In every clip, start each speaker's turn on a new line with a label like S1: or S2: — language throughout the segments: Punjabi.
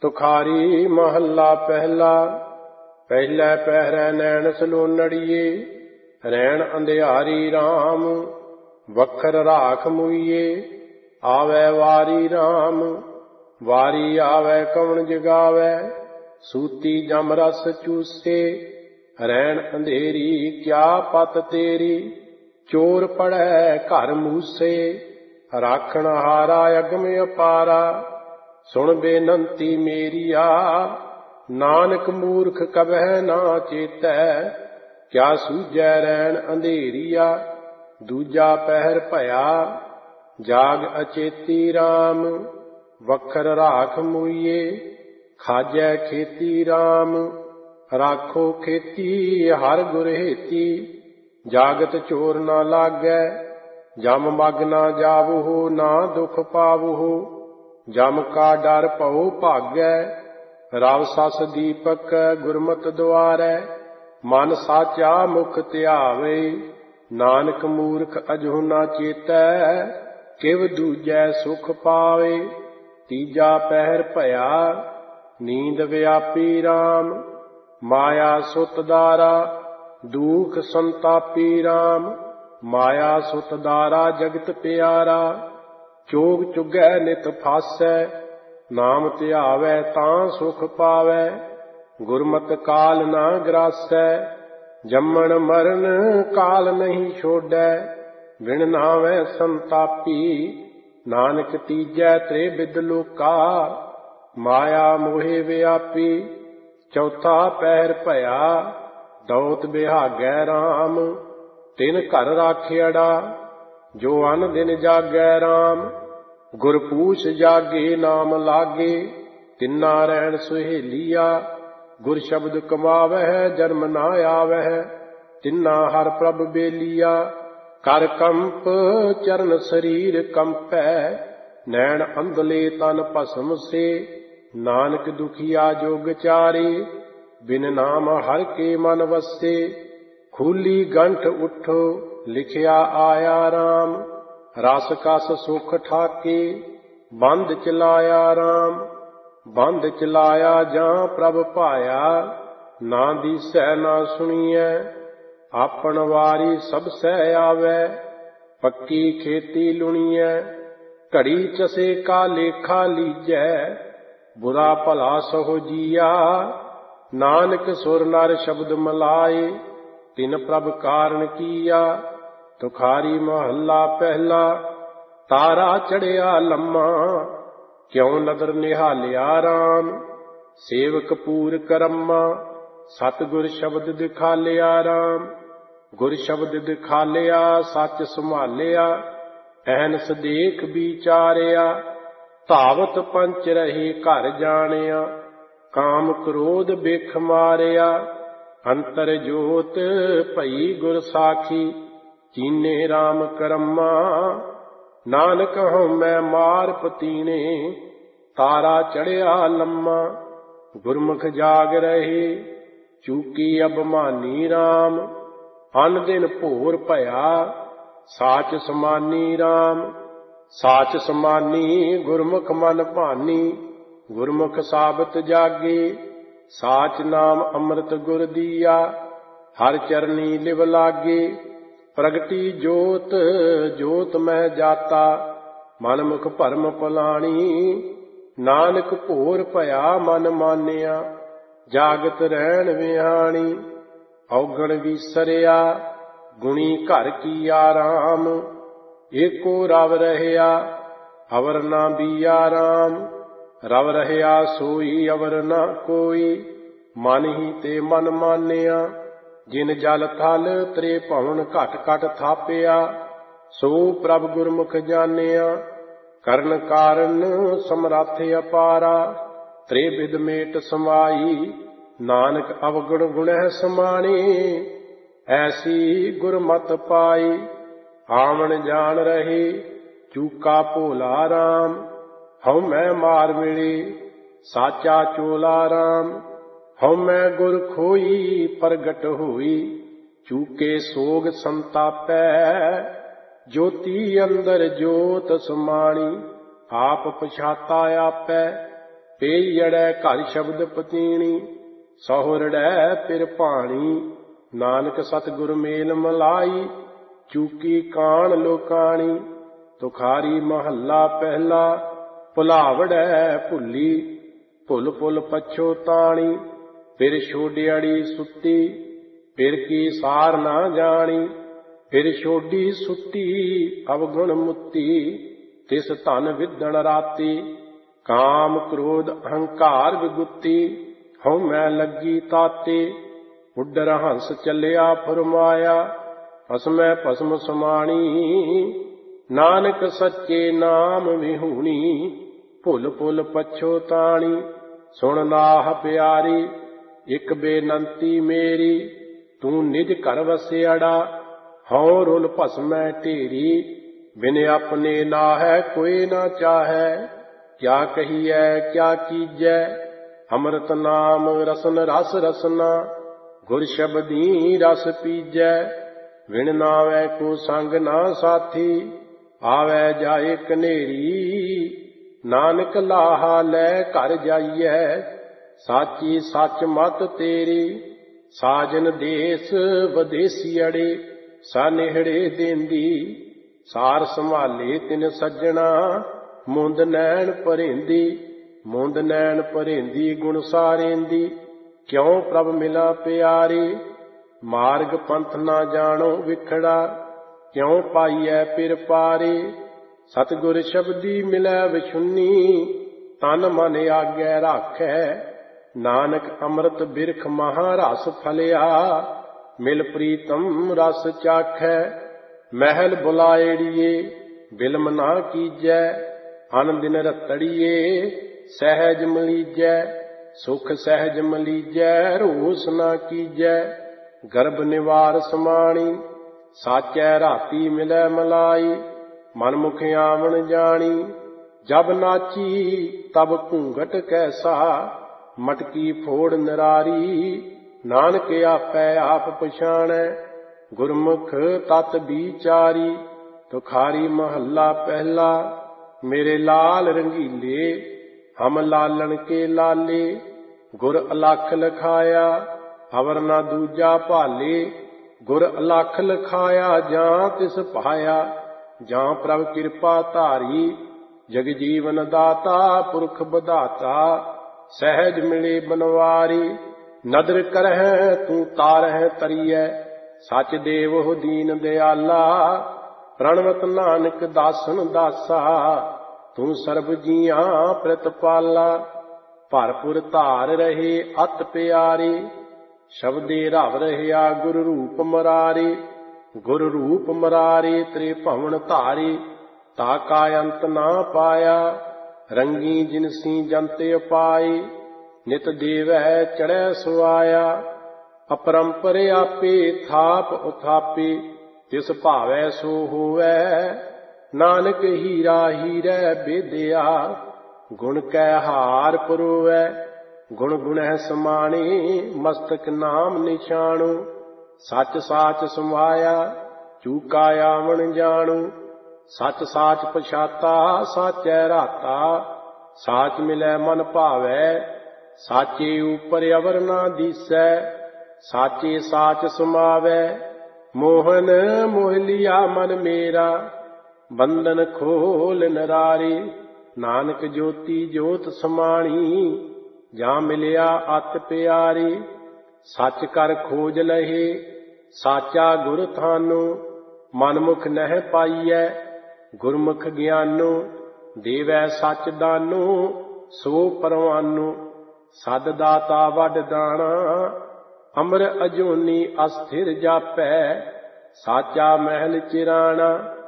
S1: ਤੁਖਾਰੀ ਮਹੱਲਾ ਪਹਿਲਾ। ਪਹਿਲੇ ਪਹਿਰੇ ਨੈਣ ਸਲੋਨੜੀਏ, ਰੈਣ ਅੰਧਿਆਰੀ ਰਾਮ। ਵਖਰ ਰਾਖ ਮੁਈਏ, ਆਵੈ ਵਾਰੀ ਰਾਮ। ਵਾਰੀ ਆਵੈ ਕਵਣ ਜਗਾਵੈ, ਸੂਤੀ ਜਮ ਰਸ ਚੂਸੇ। ਰੈਣ ਅੰਧੇਰੀ ਕਿਆ ਪਤ ਤੇਰੀ, ਚੋਰ ਪੜੈ ਘਰ ਮੂਸੇ। ਰਾਖਣ ਹਾਰਾ ਅਗਮ ਅਪਾਰਾ, ਸੁਣ ਬੇਨੰਤੀ ਮੇਰੀਆ। ਨਾਨਕ ਮੂਰਖ ਕਬਹਿ ਨਾ ਚੇਤੈ, ਕਿਆ ਸੂਝੈ ਰੈਣ ਅੰਧੇਰੀਆ। ਦੂਜਾ ਪਹਿਰ ਭਇਆ, ਜਾਗ ਅਚੇਤੀ ਰਾਮ। ਵਖਰ ਰਾਖ ਮੁਈਏ, ਖਾਜੈ ਖੇਤੀ ਰਾਮ। ਰਾਖੋ ਖੇਤੀ ਹਰ ਗੁਰ ਹੇਤੀ, ਜਾਗਤ ਚੋਰ ਨਾ ਲਾਗੈ। ਜਮ ਮਗ ਨਾ ਜਾਵਹੁ, ਨਾ ਦੁਖ ਪਾਵਹੁ। ਜਮ ਕਾ ਡਰ ਭਉ ਭਾਗੈ, ਰਵ ਸਸ ਦੀਪਕ ਗੁਰਮਤਿ ਦੁਆਰੈ। ਮਨ ਸਾਚਾ ਮੁਖ ਧਿਆਵੇ, ਨਾਨਕ ਮੂਰਖ ਅਜਹੁ ਨਾ ਚੇਤੈ। ਕਿਵ ਦੂਜੈ ਸੁਖ ਪਾਵੇ। ਤੀਜਾ ਪਹਿਰ ਭਇਆ, ਨੀਂਦ ਵਿਆਪੀ ਰਾਮ। ਮਾਇਆ ਸੁਤ ਦਾਰਾ, ਦੂਖ ਸੰਤਾਪੀ ਰਾਮ। ਮਾਇਆ ਸੁਤ ਦਾਰਾ ਜਗਤ ਪਿਆਰਾ, ਚੋਗ ਚੁਗੈ ਨਿਤ ਫਾਸੈ। ਨਾਮ ਧਿਆਵੈ ਤਾਂ ਸੁਖ ਪਾਵੈ, ਗੁਰਮਤਿ ਕਾਲ ਨਾ ਗਰਾਸੈ। ਜੰਮਣ ਮਰਨ ਕਾਲ ਨਹੀਂ ਛੋਡੈ, ਵਿਣ ਨਾਵੈ ਸੰਤਾਪੀ। ਨਾਨਕ ਤੀਜੈ ਤ੍ਰਿਵਿਧ ਲੋਕਾ, ਮਾਇਆ ਮੋਹਿ ਵਿਆਪੀ। ਚੌਥਾ ਪਹਿਰ ਭਇਆ, ਦੌਤ ਬਿਹਾਗੈ ਰਾਮ। ਤਿਨ ਘਰ ਰਾਖਿਆੜਾ, ਜੋ ਅਨ ਦਿਨ ਜਾਗੈ ਰਾਮ। ਗੁਰ ਪੂਛ ਜਾਗੇ ਨਾਮ ਲਾਗੇ, ਤਿੰਨਾ ਰਹਿਣ ਸੁਹੇਲੀਆ। ਗੁਰ ਸ਼ਬਦ ਕਮਾਵਹਿ, ਜਨਮ ਨਾ ਆਵਹਿ। ਤਿੰਨਾ ਹਰ ਪ੍ਰਭ ਬੇਲੀਆ। ਕਰ ਕੰਪ ਚਰਨ ਸਰੀਰ ਕੰਪੈ, ਨੈਣ ਅੰਧਲੇ ਤਨ ਭਸਮ ਸੇ। ਨਾਨਕ ਦੁਖੀਆ ਜੋਗ ਚਾਰੇ, ਬਿਨ ਨਾਮ ਹਰ ਕੇ ਮਨ ਵਸੇ। ਖੂਲੀ ਗੰਠ ਉਠੋ, ਲਿਖਿਆ ਆਇਆ ਰਾਮ। ਰਸ ਕਸ ਸੁਖ ਠਾਕੇ, ਬੰਦ ਚਲਾਇਆ ਰਾਮ। ਬੰਦ ਚਲਾਇਆ ਜਾਂ ਪ੍ਰਭ ਭਾਇਆ, ਨਾ ਦੀਸੈ ਨਾ ਸੁਣੀਐ। ਆਪਣ ਵਾਰੀ ਸਭ ਸਹਿ ਆਵੈ, ਪੱਕੀ ਖੇਤੀ ਲੁਣੀਐ। ਘੜੀ ਚਸੇ ਕਾ ਲੇਖਾ ਲੀਜੈ, ਬੁਰਾ ਭਲਾ ਸਹੁ ਜੀਆ। ਨਾਨਕ ਸੁਰ ਨਰ ਸ਼ਬਦ ਮਲਾਏ, ਤਿਨ ਪ੍ਰਭ ਕਾਰਨ ਕੀਆ। ਤੁਖਾਰੀ ਮਹੱਲਾ ਪਹਿਲਾ। ਤਾਰਾ ਚੜਿਆ ਲੰਮਾ, ਕਿਉ ਨਦਰ ਨਿਹਾਲਿਆ ਰਾਮ। ਸੇਵਕ ਪੂਰ ਕਰਮਾ, ਸਤਿਗੁਰ ਸ਼ਬਦ ਦਿਖਾਲਿਆ ਰਾਮ। ਗੁਰ ਸ਼ਬਦ ਦਿਖਾਲਿਆ, ਸੱਚ ਸੰਭਾਲਿਆ। ਅਹਨਸ ਦੇਖ ਵਿਚਾਰਿਆ, ਧਾਵਤ ਪੰਚ ਰਹੇ ਘਰ ਜਾਣਿਆ। ਕਾਮ ਕ੍ਰੋਧ ਬਿਖ ਮਾਰਿਆ, ਅੰਤਰ ਜੋਤ ਭਈ ਗੁਰ ਸਾਖੀ। ਚੀਨੇ ਰਾਮ ਕਰਮਾ, ਨਾਨਕ ਹਉਮੈ ਮਾਰ ਪਤੀਣੇ। ਤਾਰਾ ਚੜਿਆ ਲੰਮਾ, ਗੁਰਮੁਖ ਜਾਗ ਰਹੇ। ਚੂਕੀ ਅਭਮਾਨੀ ਰਾਮ, ਅਨ ਦਿਨ ਭੋਰ ਭਇਆ। ਸਾਚ ਸਮਾਨੀ ਰਾਮ, ਸਾਚ ਸਮਾਨੀ। ਗੁਰਮੁਖ ਮਨ ਭਾਨੀ, ਗੁਰਮੁਖ ਸਾਬਤ ਜਾਗੇ। ਸਾਚ ਨਾਮ ਅੰਮ੍ਰਿਤ ਗੁਰ ਦੀਆ, ਹਰ ਚਰਨੀ ਲਿਵ ਲਾਗੇ। ਪ੍ਰਗਟੀ ਜੋਤ, ਜੋਤ ਮਹਿ ਜਾਤਾ। ਮਨ ਮੁਖ ਭਰਮ ਪਲਾਣੀ, ਨਾਨਕ ਭੋਰ ਭਇਆ ਮਨ ਮਾਨਿਆ। ਜਾਗਤ ਰਹਿਣ ਵਿਹਾਣੀ, ਔਗਣ ਵੀਸਰਿਆ। ਗੁਣੀ ਘਰ ਕੀਆ ਰਾਮ, ਏਕੋ ਰਵ ਰਹਿਆ। ਅਵਰ ਨਾ ਬੀਆ ਰਾਮ, ਰਵ ਰਹਿਆ ਸੋਈ ਅਵਰ ਨਾ ਕੋਈ। ਮਨ ਹੀ ਤੇ ਮਨ ਮਾਨਿਆ, ਜਿਨ ਜਲ ਥਲ ਤ੍ਰੇ ਭਵਨ ਘਟ ਘਟ ਥਾਪਿਆ। ਸੋ ਪ੍ਰਭ ਗੁਰਮੁਖ ਜਾਣਿਆ, ਕਰਨ ਕਾਰਨ ਸਮਰੱਥ ਅਪਾਰਾ। ਤ੍ਰਿਵਿਧ ਮੇਟ ਸਮਾਈ, ਨਾਨਕ ਅਵਗੁਣ ਗੁਣਹਿ ਸਮਾਣੇ। ਐਸੀ ਗੁਰਮਤਿ ਪਾਈ, ਆਵਣ ਜਾਣ ਰਹੇ। ਚੂਕਾ ਭੋਲਾ ਰਾਮ, ਹਉਮੈ ਮਾਰ ਮਿਲੇ। ਸਾਚਾ ਚੋਲਾ ਰਾਮ, ਹਉਮੈ ਗੁਰ ਖੋਈ ਪ੍ਰਗਟ ਹੋਈ। ਚੂਕੇ ਸੋਗ ਸੰਤਾਪੈ, ਜੋਤੀ ਅੰਦਰ ਜੋਤ ਸਮਾਣੀ। ਆਪ ਪਛਾਤਾ ਆਪੈ, ਪੇਈੜੈ ਘਰ ਸ਼ਬਦ ਪਤੀਣੀ, ਸਹੁਰੜੈ ਪਿਰ ਭਾਣੀ। ਨਾਨਕ ਸਤਿਗੁਰ ਮੇਲ ਮਲਾਈ, ਚੂਕੀ ਕਾਣ ਲੋਕਾਣੀ। ਤੁਖਾਰੀ ਮਹੱਲਾ ਪਹਿਲਾ, ਭੁਲਾਵੜੈ ਭੁੱਲੀ, ਭੁੱਲ ਭੁੱਲ ਪਛੋਤਾਣੀ। ਫਿਰ ਛੋਡਿਆੜੀ ਸੁੱਤੀ, ਫਿਰ ਕੀ ਸਾਰ ਨਾ ਜਾਣੀ। ਫਿਰ ਛੋਡੀ ਸੁੱਤੀ ਅਵਗੁਣ ਮੁੱਤੀ, ਤਿਸ ਧਨ ਵਿਦਣ ਰਾਤੀ। ਕਾਮ ਕ੍ਰੋਧ ਅਹੰਕਾਰ ਵਿਗੁੱਤੀ, ਹਉ ਮੈਂ ਲੱਗੀ ਤਾਤੇ। ਉੱਡਰ ਹੰਸ ਚੱਲਿਆ ਫੁਰਮਾਇਆ, ਭਸਮੈ ਭਸਮ ਸਮਾਣੀ। ਨਾਨਕ ਸੱਚੇ ਨਾਮ ਵਿਹੂਣੀ, ਭੁੱਲ ਭੁੱਲ ਪਛੋਤਾਣੀ। ਸੁਣ ਨਾਹ ਪਿਆਰੀ, ਇਕ ਬੇਨੰਤੀ ਮੇਰੀ। ਤੂੰ ਨਿਜ ਘਰ ਵਸਿਆੜਾ, ਹਉ ਰੁਲ ਭਸਮੈ ਢੇਰੀ। ਬਿਨ ਆਪਣੇ ਨਾਹੈ ਕੋਈ ਨਾ ਚਾਹੈ, ਕਿਆ ਕਹੀਐ ਕਿਆ ਕੀਜੈ। ਅੰਮ੍ਰਿਤ ਨਾਮ ਰਸਨ ਰਸ ਰਸਨਾ, ਗੁਰ ਸ਼ਬਦੀ ਰਸ ਪੀਜੈ। ਵਿਣ ਨਾਵੈ ਕੋ ਸੰਗ ਨਾ ਸਾਥੀ, ਆਵੈ ਜਾਏ ਕਨੇਰੀ। ਨਾਨਕ ਲਾਹਾ ਲੈ ਘਰ ਜਾਈਐ, ਸਾਚੀ ਸੱਚ ਮਤ ਤੇਰੀ। ਸਾਜਨ ਦੇਸ ਵਿਦੇਸੀਅੜੇ, ਸਾਨੇਹੜੇ ਦੇਂਦੀ। ਸਾਰ ਸੰਭਾਲੇ ਤਿਨ ਸੱਜਣਾ, ਮੁੰਦ ਨੈਣ ਭਰੇਂਦੀ। ਮੁੰਦ ਨੈਣ ਭਰੇਂਦੀ ਗੁਣ ਸਾਰੇਂਦੀ, ਕਿਉ ਪ੍ਰਭ ਮਿਲਾ ਪਿਆਰੀ। ਮਾਰਗ ਪੰਥ ਨਾ ਜਾਣੋ ਵਿਖੜਾ, ਕਿਉ ਪਾਈਐ ਪਿਰ ਪਾਰੀ। ਸਤਿਗੁਰ ਸ਼ਬਦੀ ਮਿਲੈ ਵਿਛੁੰਨੀ, ਤਨ ਮਨ ਆਗੈ ਰਾਖੈ। ਨਾਨਕ ਅੰਮ੍ਰਿਤ ਬਿਰਖ ਮਹਾ ਰਸ ਫਲਿਆ, ਮਿਲ ਪ੍ਰੀਤਮ ਰਸ ਚਾਖੈ। ਮਹਿਲ ਬੁਲਾਏੜੀਏ, ਬਿਲਮ ਨਾ ਕੀਜੈ। ਅਨ ਦਿਨ ਰਤੜੀਏ, ਸਹਿਜ ਮਲੀਜੈ। ਸੁਖ ਸਹਿਜ ਮਲੀਜੈ, ਰੋਸ ਨਾ ਕੀਜੈ। ਗਰਭ ਨਿਵਾਰ ਸਮਾਣੀ, ਸਾਚੈ ਰਾਤੀ ਮਿਲੈ ਮਲਾਈ। ਮਨ ਮੁਖ ਆਵਣ ਜਾਣੀ, ਜਬ ਨਾਚੀ ਤਬ ਘੂੰਘਟ ਕੈਸਾ। ਮਟਕੀ ਫੋੜ ਨਿਰਾਰੀ, ਨਾਨਕ ਆਪੈ ਆਪ ਪਛਾਣੈ। ਗੁਰਮੁਖ ਤਤ ਵਿਚਾਰੀ। ਤੁਖਾਰੀ ਮਹੱਲਾ ਪਹਿਲਾ, ਮੇਰੇ ਲਾਲ ਰੰਗੀਲੇ, ਹਮ ਲਾਲਣ ਕੇ ਲਾਲੇ। ਗੁਰ ਅਲਖ ਲਖਾਇਆ, ਅਵਰ ਨਾ ਦੂਜਾ ਭਾਲੇ। ਗੁਰ ਅਲਖ ਲਖਾਇਆ, ਜਾਂ ਤਿਸ ਪਾਇਆ। ਜਾਂ ਪ੍ਰਭ ਕਿਰਪਾ ਧਾਰੀ, ਜਗ ਜੀਵਨ ਦਾਤਾ ਪੁਰਖ ਬਧਾਤਾ। ਸਹਿਜ ਮਿਲੇ ਬਨਵਾਰੀ, ਨਦਰ ਕਰਹਿ ਤੂੰ ਤਾਰਹਿ ਤਰੀਐ। ਸਚ ਦੇਵੋ ਦੀਨ ਦਿਆਲਾ, ਪ੍ਰਣਵਤ ਨਾਨਕ ਦਾਸਨ ਦਾਸਾ। ਤੂੰ ਸਰਬ ਜੀਆਂ ਪ੍ਰਤਪਾਲਾ, ਭਰਪੁਰ ਧਾਰ ਰਹੇ ਅਤ ਪਿਆਰੀ। ਸ਼ਬਦੇ ਰਵ ਰਹਿਆ ਗੁਰ ਰੂਪ ਮਰਾਰੀ। ਗੁਰ ਰੂਪ ਮਰਾਰੀ ਤ੍ਰਿ ਭਵਨ ਧਾਰੀ। ਤਾ ਕਾ ਅੰਤ ਨਾ ਪਾਇਆ, ਰੰਗੀ ਜਿਨਸੀ ਜੰਤ ਉਪਾਈ। ਨਿਤ ਦੇਵੈ ਚੜ੍ਹੈ ਸੁਆਇਆ, ਅਪਰੰਪਰ ਆਪੇ ਥਾਪ ਉਥਾਪੇ। ਤਿਸ ਭਾਵੈ ਸੋ ਹੋਵੈ, ਨਾਨਕ ਹੀਰਾ ਹੀਰੈ ਬੇਦਿਆ। ਗੁਣ ਕੈ ਹਾਰ ਪਰੋਵੈ, ਗੁਣ ਗੁਣੈ ਸਮਾਣੇ। ਮਸਤਕ ਨਾਮ ਨਿਸ਼ਾਨੁ, ਸੱਚ ਸਾਚ ਸਮਾਇਆ। ਚੂਕਾ ਆਵਣ ਜਾਣੂ, ਸੱਚ ਸਾਚ ਪਛਾਤਾ। ਸਾਚੈ ਰਾਤਾ, ਸਾਚ ਮਿਲੈ ਮਨ ਭਾਵੈ। ਸਾਚੇ ਉਪਰ ਅਵਰ ਨਾ ਦੀਸੈ, ਸਾਚੇ ਸਾਚ ਸਮਾਵੈ। ਮੋਹਨ ਮੋਹ ਲਿਆ ਮਨ ਮੇਰਾ, ਬੰਧਨ ਖੋਲ ਨਰਾਰੇ। ਨਾਨਕ ਜੋਤੀ ਜੋਤ ਸਮਾਣੀ, ਜਾਂ ਮਿਲਿਆ ਅਤ ਪਿਆਰੀ। ਸੱਚ ਕਰ ਖੋਜ ਲਹੇ, ਸਾਚਾ ਗੁਰ ਥਾਨੋ। ਮਨਮੁਖ ਨਹਿ ਪਾਈਐ, ਗੁਰਮੁਖ ਗਿਆਨੋ। ਦੇਵੈ ਸੱਚ ਦਾਨੋ, ਸੋ ਪਰਵਾਨੋ। ਸਦ ਦਾਤਾ ਵੱਡ ਦਾਣਾ, ਅਮਰ ਅਜੂਨੀ ਅਸਥਿਰ ਜਾਪੈ। ਸਾਚਾ ਮਹਿਲ ਚਿਰਾਣਾ,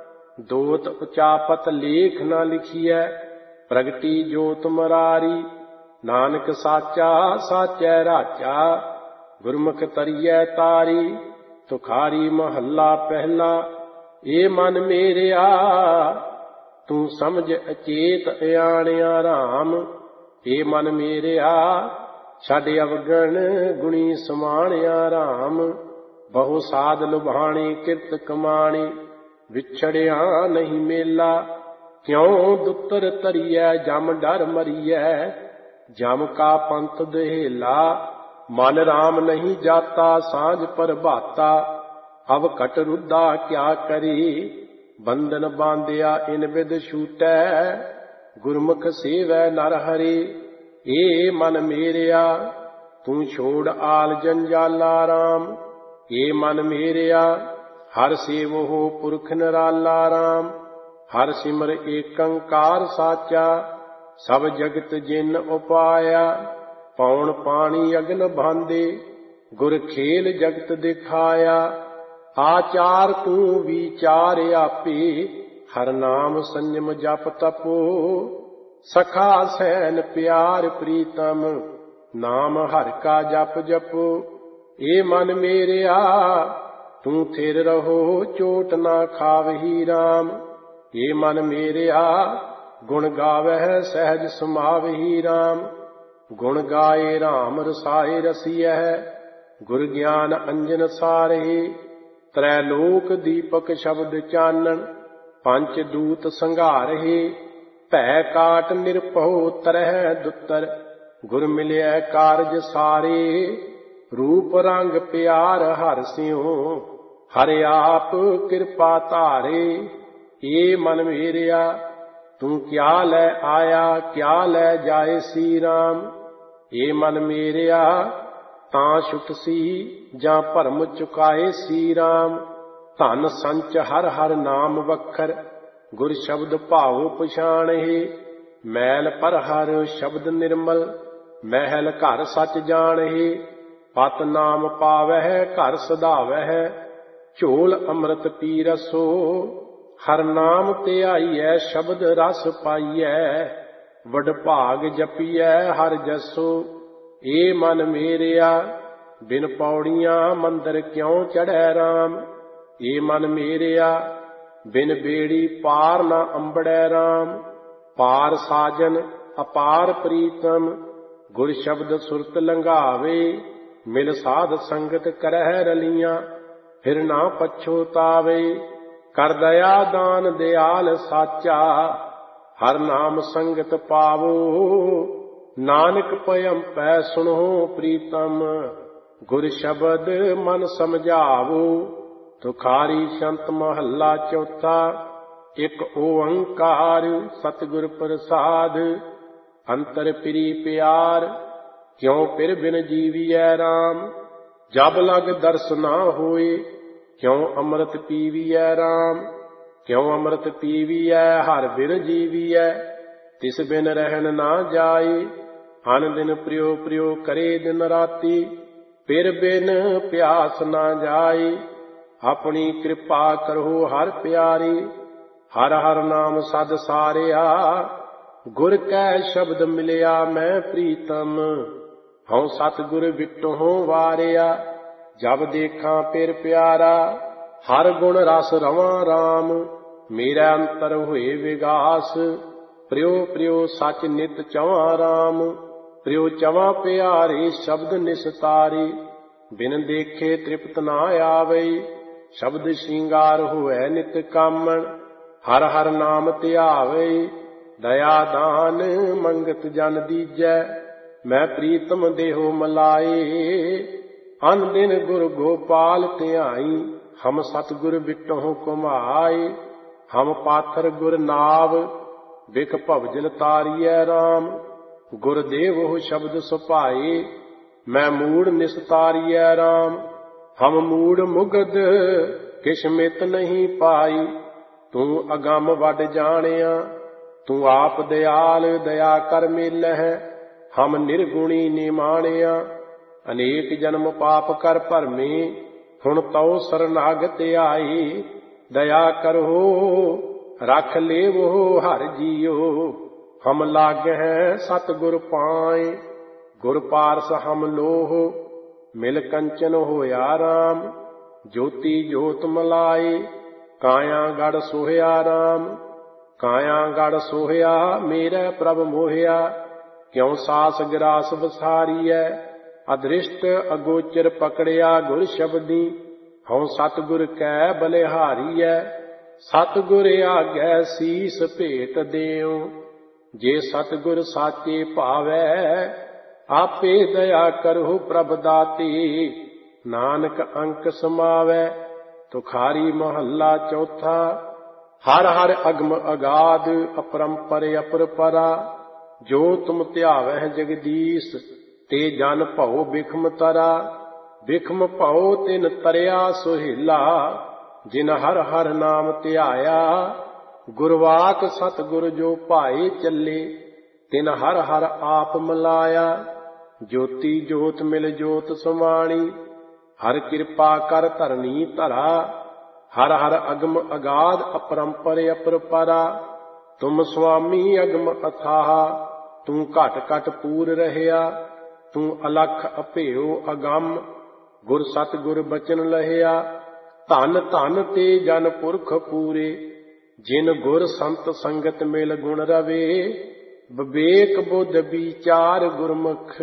S1: ਦੋਤ ਉਚਾਪਤ ਲੇਖ ਨਾ ਲਿਖੀਐ। ਪ੍ਰਗਟੀ ਜੋਤ ਮਰਾਰੀ, ਨਾਨਕ ਸਾਚਾ ਸਾਚੈ ਰਾਚਾ। ਗੁਰਮੁਖ ਤਰੀਐ ਤਾਰੀ। ਤੁਖਾਰੀ ਮਹੱਲਾ ਪਹਿਲਾ, ਏ ਮਨ ਮੇਰਿਆ ਤੂੰ ਸਮਝ ਅਚੇਤ ਅਆਣਿਆ ਰਾਮ। ਏ ਮਨ ਮੇਰਿਆ ਛੱਡ ਅਵਗਣ ਗੁਣੀ ਸਮਾਣਿਆ ਰਾਮ। ਬਹੁ ਸਾਧ ਲੁਭਾਣੀ ਕਿਰਤ ਕਮਾਣੀ, ਵਿਛੜਿਆ ਨਹੀਂ ਮੇਲਾ। ਕਿਉ ਦੁੱਤਰ ਧਰੀਐ ਜਮ ਡਰ ਮਰੀਐ, ਜਮ ਕਾ ਪੰਥ ਦੁਹੇਲਾ। ਮਨ ਰਾਮ ਨਹੀਂ ਜਾਤਾ, ਸਾਂਝ ਪ੍ਰਭਾਤਾ। ਅਵ ਘਟ ਰੁੱਧਾ ਕਿਆ ਕਰੀ, ਬੰਧਨ ਬਾਂਧਿਆ ਇਨ ਬਿਦ ਛੂਟੈ। ਗੁਰਮੁਖ ਸੇਵੈ ਨਰ ਹਰੀ, ਏ ਮਨ ਮੇਰਿਆ ਤੂੰ ਛੋੜ ਆਲ ਜੰਜਾਲਾ ਰਾਮ। ਏ ਮਨ ਮੇਰਿਆ ਹਰ ਸੇਵਹੁ ਪੁਰਖ ਨਿਰਾਲਾ ਰਾਮ। ਹਰ ਸਿਮਰ ਏਕੰਕਾਰ ਸਾਚਾ, ਸਭ ਜਗਤ ਜਿਨ ਉਪਾਇਆ। ਪੌਣ ਪਾਣੀ ਅਗਨ ਭਾਂਦੇ, ਗੁਰ ਖੇਲ ਜਗਤ ਦਿਖਾਇਆ। ਆਚਾਰ ਤੂੰ ਵਿਚਾਰ ਆਪੇ, ਹਰ ਨਾਮ ਸੰਜਮ ਜਪ ਤਪੋ। ਸਖਾ ਸੈਨ ਪਿਆਰ ਪ੍ਰੀਤਮ, ਨਾਮ ਹਰਿ ਕਾ ਜਪ ਜਪੋ। ਏ ਮਨ ਮੇਰਿਆ ਤੂੰ ਥਿਰ ਰਹੋ, ਚੋਟ ਨਾ ਖਾਵਹੀ ਰਾਮ। ਏ ਮਨ ਮੇਰਿਆ ਗੁਣ ਗਾਵਹਿ, ਸਹਿਜ ਸਮਾਵਹੀ ਰਾਮ। ਗੁਣ ਗਾਏ ਰਾਮ ਰਸਾਏ ਰਸੀਐ, ਗੁਰ ਗਿਆਨ ਅੰਜਨ ਸਾਰੇ। ਤ੍ਰੈ ਲੋਕ ਦੀਪਕ ਸ਼ਬਦ ਚਾਨਣ, ਪੰਚ ਦੂਤ ਸੰਘਾਰਹਿ। ਭੈ ਕਾਟ ਨਿਰਭਉ ਤਰਹਿ ਦੁੱਤਰ, ਗੁਰ ਮਿਲਿਆ ਕਾਰਜ ਸਾਰੇ। ਰੂਪ ਰੰਗ ਪਿਆਰ ਹਰਿ ਸਿਉ, ਹਰਿ ਆਪ ਕਿਰਪਾ ਧਾਰੇ। ਏ ਮਨ ਮੇਰਿਆ ਤੂੰ ਕਿਆ ਲੈ ਆਇਆ, ਕਿਆ ਲੈ ਜਾਇਸੀ ਰਾਮ। ਏ ਮਨ ਮੇਰਿਆ ਤਾਂ ਛੁਟਸੀ, ਜਾਂ ਭਰਮ ਚੁਕਾਏ ਸੀ ਰਾਮ। ਧਨ ਸੰਚ ਹਰ ਹਰ ਨਾਮ ਵਖਰ, ਗੁਰ ਸ਼ਬਦ ਭਾਉ ਪਛਾਣਹਿ। ਮੈਲ ਪਰ ਹਰ ਸ਼ਬਦ ਨਿਰਮਲ, ਮਹਿਲ ਘਰ ਸੱਚ ਜਾਣਹਿ। ਪਤ ਨਾਮ ਪਾਵਹਿ, ਘਰ ਸਧਾਵਹਿ, ਝੋਲ ਅੰਮ੍ਰਿਤ ਪੀ ਰਸੋ। ਹਰ ਨਾਮ ਧਿਆਈਐ, ਸ਼ਬਦ ਰਸ ਪਾਈਐ, ਵਡ ਭਾਗ ਜਪੀਐ ਹਰ ਜਸੋ। ਏ ਮਨ ਮੇਰਿਆ ਬਿਨ ਪੌੜੀਆਂ ਮੰਦਰ ਕਿਉ ਚੜ੍ਹੈ ਰਾਮ। ਏ ਮਨ ਮੇਰਿਆ ਬਿਨ ਬੇੜੀ ਪਾਰ ਨਾ ਅੰਬੜੈ ਰਾਮ। ਪਾਰ ਸਾਜਨ ਅਪਾਰ ਪ੍ਰੀਤਮ, ਗੁਰ ਸ਼ਬਦ ਸੁਰਤ ਲੰਘਾਵੇ। ਮਿਲ ਸਾਧ ਸੰਗਤ ਕਰਹਿ ਰਲੀਆਂ, ਫਿਰ ਨਾ ਪਛੋਤਾਵੇ। ਕਰ ਦਇਆ ਦਾਨ ਦਿਆਲ ਸਾਚਾ, ਹਰ ਨਾਮ ਸੰਗਤ ਪਾਵੋ। ਨਾਨਕ ਭਇੰ ਪੈ ਸੁਣੋ ਪ੍ਰੀਤਮ, ਗੁਰ ਸ਼ਬਦ ਮਨ ਸਮਝਾਵੋ। ਤੁਖਾਰੀ ਸੰਤ ਮਹੱਲਾ ਚੌਥਾ। ਇਕ ਓੰਕਾਰ ਸਤਿਗੁਰ ਪ੍ਰਸਾਦ, ਅੰਤਰ ਪਿਰੀ ਪਿਆਰ। ਕਿਉ ਪਿਰ ਬਿਨ ਜੀਵੀਐ ਰਾਮ, ਜਬ ਲਗ ਦਰਸ ਨਾ ਹੋਏ। ਕਿਉ ਅੰਮ੍ਰਿਤ ਪੀਵੀਐ ਰਾਮ, ਕਿਉ ਅੰਮ੍ਰਿਤ ਪੀਵੀਐ ਹਰਿ ਬਿਨ ਜੀਵੀਐ। ਤਿਸ ਬਿਨ ਰਹਿਣ ਨਾ ਜਾਏ, ਅਨ ਦਿਨ ਪ੍ਰਿਉ ਪ੍ਰਿਉ ਕਰੇ ਦਿਨ ਰਾਤੀ। ਪਿਰ ਬਿਨ ਪਿਆਸ ਨਾ ਜਾਏ, ਆਪਣੀ ਕਿਰਪਾ ਕਰੋ ਹਰ ਪਿਆਰੀ। ਹਰ ਹਰ ਨਾਮ ਸਦ ਸਾਰਿਆ, ਗੁਰ ਕੈ ਸ਼ਬਦ ਮਿਲਿਆ ਮੈਂ ਪ੍ਰੀਤਮ। ਹਉ ਸਤਿਗੁਰ ਵਿਟਹੁ ਵਾਰਿਆ, ਜਬ ਦੇਖਾਂ ਪਿਰ ਪਿਆਰਾ। ਹਰ ਗੁਣ ਰਸ ਰਵਾਂ ਰਾਮ, ਮੇਰਾ ਅੰਤਰ ਹੋਏ ਵਿਗਾਸ। ਪ੍ਰਿਉ ਪ੍ਰਿਉ ਸਚ ਨਿਤ ਚਵਾਂ ਰਾਮ, ਪ੍ਰਿਉ ਚਵਾਂ ਪਿਆਰੇ ਸ਼ਬਦ ਨਿਸਤਾਰੇ। ਬਿਨ ਦੇਖੇ ਤ੍ਰਿਪਤ ਨਾ ਆਵੇ, ਸ਼ਬਦ ਸ਼ਿੰਗਾਰ ਹੋਇ ਨਿਤ ਕਾਮਣ। ਹਰ ਹਰ ਨਾਮ ਧਿਆਵੇ, ਦਇਆ ਦਾਨ ਮੰਗਤ ਜਨ ਦੀਜੈ। ਮੈਂ ਪ੍ਰੀਤਮ ਦੇਹੁ ਮਲਾਏ, ਅਨ ਦਿਨ ਗੁਰ ਗੋਪਾਲ ਧਿਆਈ। ਹਮ ਸਤਿਗੁਰ ਵਿਟਹੁ ਘੁਮਾਏ, ਹਮ ਪਾਥਰ ਗੁਰ ਨਾਵ। ਬਿਖ ਭਵਜਲ ਤਾਰੀਐ ਰਾਮ, ਗੁਰ ਦੇਵਹੁ ਸ਼ਬਦ ਸੁਭਾਏ। ਮੈਂ ਮੂੜ ਨਿਸਤਾਰੀਐ ਰਾਮ, ਹਮ ਮੂੜ ਮੁਗਧ ਕਿਛ ਮਿਤ ਨਹੀਂ ਪਾਈ। ਤੂੰ ਅਗੰਮ ਵੱਡ ਜਾਣਿਆ, ਤੂੰ ਆਪ ਦਿਆਲ ਦਇਆ ਕਰ ਮੇਲਹਿ। ਹਮ ਨਿਰਗੁਣੀ ਨਿਮਾਣਿਆ, ਅਨੇਕ ਜਨਮ ਪਾਪ ਕਰ ਭਰਮੇ। ਹੁਣ ਤਉ ਸਰਨਾਗਤ ਆਈ, ਦਇਆ ਕਰੋ ਰਖ ਲੇਵੋ ਹਰਿ ਜੀਓ। ਹਮ ਲਾਗਹਿ ਸਤਿਗੁਰ ਪਾਏ, ਗੁਰ ਪਾਰਸ ਹਮ ਲੋਹ। ਮਿਲ ਕੰਚਨ ਹੋਇਆ ਰਾਮ, ਜੋਤੀ ਜੋਤ ਮਲਾਏ। ਕਾਇਆ ਗੜ ਸੋਹਿਆ ਰਾਮ, ਕਾਇਆ ਗੜ ਸੋਹਿਆ ਮੇਰਾ ਪ੍ਰਭ ਮੋਹਿਆ। ਕਿਉ ਸਾਸ ਗਰਾਸ ਵਸਾਰੀਐ, ਅਦ੍ਰਿਸ਼ਟ ਅਗੋਚਰ ਪਕੜਿਆ ਗੁਰ ਸ਼ਬਦੀ। ਹਉ ਸਤਿਗੁਰ ਕੈ ਬਲਿਹਾਰੀਐ, ਸਤਿਗੁਰ ਆਗੈ ਸੀਸ ਭੇਟ ਦੇਉ। ਜੇ ਸਤਿਗੁਰ ਸਾਚੇ ਭਾਵੈ, ਆਪੇ ਦਇਆ ਕਰਹੁ ਪ੍ਰਭ ਦਾਤੀ। ਨਾਨਕ ਅੰਕ ਸਮਾਵੈ, ਤੁਖਾਰੀ ਮਹੱਲਾ ਚੌਥਾ। ਹਰ ਹਰ ਅਗਮ ਅਗਾਧ, ਅਪਰੰਪਰ ਅਪਰਪਰਾ। ਜੋ ਤੁਮ ਧਿਆਵਹਿ ਜਗਦੀਸ਼, ਤੇ ਜਨ ਭਉ ਬਿਖਮ ਤਰਾ। ਬਿਖਮ ਭਉ ਤਿਨ ਤਰਿਆ ਸੁਹੇਲਾ, ਜਿਨ ਹਰ ਹਰ ਨਾਮ ਧਿਆਇਆ। ਗੁਰਵਾਕ ਸਤਿਗੁਰ ਜੋ ਭਾਏ ਚੱਲੇ, ਤਿਨ ਹਰ ਹਰ ਆਪ ਮਿਲਾਇਆ। ਜੋਤੀ ਜੋਤ ਮਿਲ ਜੋਤ ਸਮਾਣੀ, ਹਰ ਕਿਰਪਾ ਕਰ ਧਰਨੀ ਧਰਾ। ਹਰ ਹਰ ਅਗਮ ਅਗਾਧ, ਅਪਰੰਪਰ ਅਪਰਪਰਾ। ਤੁਮ ਸੁਆਮੀ ਅਗਮ ਅਥਾਹ, ਤੂੰ ਘਟ ਘਟ ਪੂਰ ਰਹਿਆ। ਤੂੰ ਅਲਖ ਅਭੇਉ ਅਗੰਮ, ਗੁਰ ਸਤਿਗੁਰ ਬਚਨ ਲਹਿਆ। ਧਨ ਧਨ ਤੇ ਜਨ ਪੁਰਖ ਪੂਰੇ, ਜਿਨ ਗੁਰ ਸੰਤ ਸੰਗਤ ਮਿਲ ਗੁਣ ਰਵੇ। ਵਿਵੇਕ ਬੁੱਧ ਵਿਚਾਰ ਗੁਰਮੁਖ,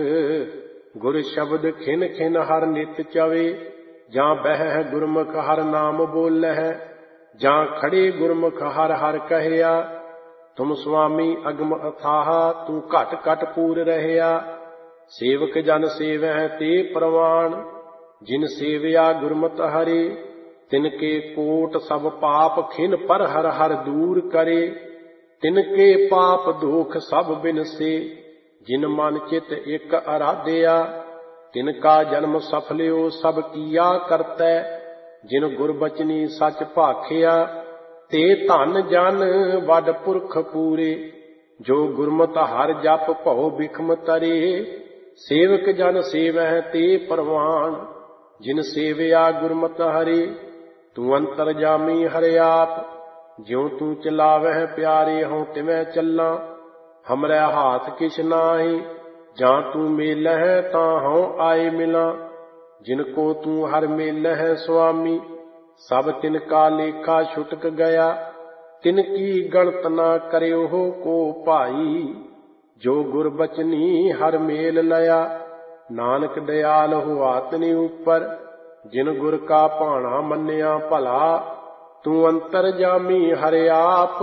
S1: ਗੁਰ ਸ਼ਬਦ ਖਿਨ ਖਿਨ ਹਰ ਨਿਤ ਚਵੇ। ਜਾਂ ਬਹਿ ਗੁਰਮੁਖ ਹਰ ਨਾਮ ਬੋਲਹਿ, ਜਾਂ ਖੜੇ ਗੁਰਮੁਖ ਹਰ ਹਰ ਕਹਿਆ। ਤੁਮ ਸੁਆਮੀ ਅਗਮ ਅਥਾਹ, ਤੂੰ ਘਟ ਘਟ ਪੂਰ ਰਹਿਆ। ਸੇਵਕ ਜਨ ਸੇਵਹਿ ਤੇ ਪ੍ਰਵਾਨ, ਜਿਨ ਸੇਵਿਆ ਗੁਰਮਤਿ ਹਰੇ। ਤਿਨਕੇ ਕੋਟ ਸਭ ਪਾਪ ਖਿਨ ਪਰ ਹਰ ਹਰ ਦੂਰ ਕਰੇ। ਤਿਨਕੇ ਪਾਪ ਦੋਖ ਸਭ ਬਿਨਸੇ, ਜਿਨ ਮਨ ਚਿਤ ਇਕ ਅਰਾਧਿਆ। ਤਿਨਕਾ ਜਨਮ ਸਫਲਿਓ ਸਭ ਕੀਆ ਕਰਤੈ, ਜਿਨ ਗੁਰਬਚਨੀ ਸੱਚ ਭਾਖਿਆ। ਤੇ ਧਨ ਜਨ ਵੱਡ ਪੁਰਖ ਪੂਰੇ, ਜੋ ਗੁਰਮਤਿ ਹਰ ਜਪ ਭਉ ਬਿਖਮ ਤਰੇ। ਸੇਵਕ ਜਨ ਸੇਵਹਿ ਤੇ ਪ੍ਰਵਾਨ, ਜਿਨ ਸੇਵਿਆ ਗੁਰਮਤਿ ਹਰੇ। ਤੂੰ ਅੰਤਰ ਜਾਮੀ ਹਰਿ ਆਪ, ਜਿਉ ਤੂੰ ਚਲਾਵਹਿ ਪਿਆਰੇ ਹਉ ਤਿਵੈ ਚੱਲਾਂ। ਹਮਰੇ ਹਾਥ ਕਿਛ ਨਾਹੀ, ਜਾਂ ਤੂੰ ਮੇਲਹਿ ਤਾਂ ਹਉ ਆਏ ਮਿਲਾਂ। ਜਿਨ ਕੋ ਤੂੰ ਹਰ ਮੇਲਹਿ ਸੁਆਮੀ, ਸਭ ਤਿਨ ਕਾ ਲੇਖਾ ਛੁਟਕ ਗਿਆ। ਤਿਨ ਕੀ ਗਣਤ ਨਾ ਕਰਿਓ ਕੋ ਭਾਈ, ਜੋ ਗੁਰਬਚਨੀ ਹਰ ਮੇਲ ਲਿਆ। ਨਾਨਕ ਦਇਆਲ ਹੋਆ ਤਿਨਿ ਉਪਰ, ਜਿਨ ਗੁਰ ਕਾ ਭਾਣਾ ਮੰਨਿਆ ਭਲਾ। ਤੂੰ ਅੰਤਰ ਜਾਮੀ ਹਰਿ ਆਪ,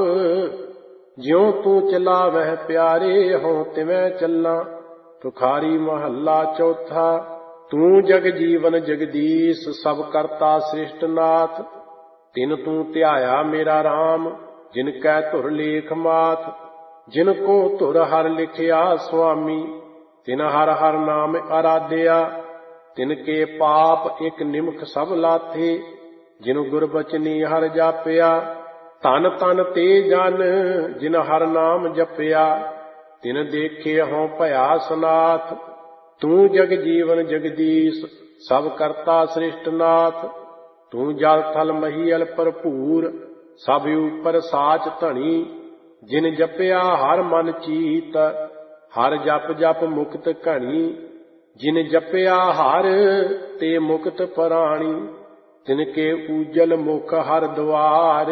S1: ਜਿਉ ਤੂੰ ਚਲਾਵਹਿ ਪਿਆਰੇ ਹਉ ਤਿਵੈ ਚੱਲਾਂ। ਤੁਖਾਰੀ ਮਹੱਲਾ ਚੌਥਾ। ਤੂੰ ਜਗ ਜੀਵਨ ਜਗਦੀਸ਼, ਸਭ ਕਰਤਾ ਸ੍ਰਿਸ਼ਟ ਨਾਥ। ਤਿਨ ਤੂੰ ਧਿਆਇਆ ਮੇਰਾ ਰਾਮ, ਜਿਨ ਕੈ ਧੁਰ ਲੇਖ ਮਾਤ। ਜਿਨ ਕੋ ਧੁਰ ਹਰ ਲਿਖਿਆ ਸੁਆਮੀ, ਤਿਨ ਹਰ ਹਰ ਨਾਮ ਅਰਾਧਿਆ। ਤਿਨ ਕੇ ਪਾਪ ਇਕ ਨਿਮਖ ਸਭ ਲਾਥੇ, ਜਿਨ ਗੁਰਬਚਨੀ ਹਰ ਜਾਪਿਆ। ਧਨ ਧਨ ਤੇ ਜਨ, ਜਿਨ ਹਰ ਨਾਮ ਜਪਿਆ। ਤਿਨ ਦੇਖੇ ਹਉ ਭਇਆ ਸਨਾਥ। ਤੂੰ ਜਗ ਜੀਵਨ ਜਗਦੀਸ਼, ਸਭ ਕਰਤਾ ਸ੍ਰਿਸ਼ਟ ਨਾਥ। ਤੂੰ ਜਲ ਥਲ ਮਹੀਅਲ ਭਰਪੂਰ, ਸਭ ਉਪਰ ਸਾਚ ਧਣੀ। ਜਿਨ ਜਪਿਆ ਹਰ ਮਨ ਚੀਤ, ਹਰ ਜਪ ਜਪ ਮੁਕਤ ਘਣੀ। ਜਿਨ ਜਪਿਆ ਹਰ ਤੇ ਮੁਕਤ ਪ੍ਰਾਣੀ, ਤਿਨਕੇ ਊਜਲ ਮੁਖ ਹਰ ਦੁਆਰ।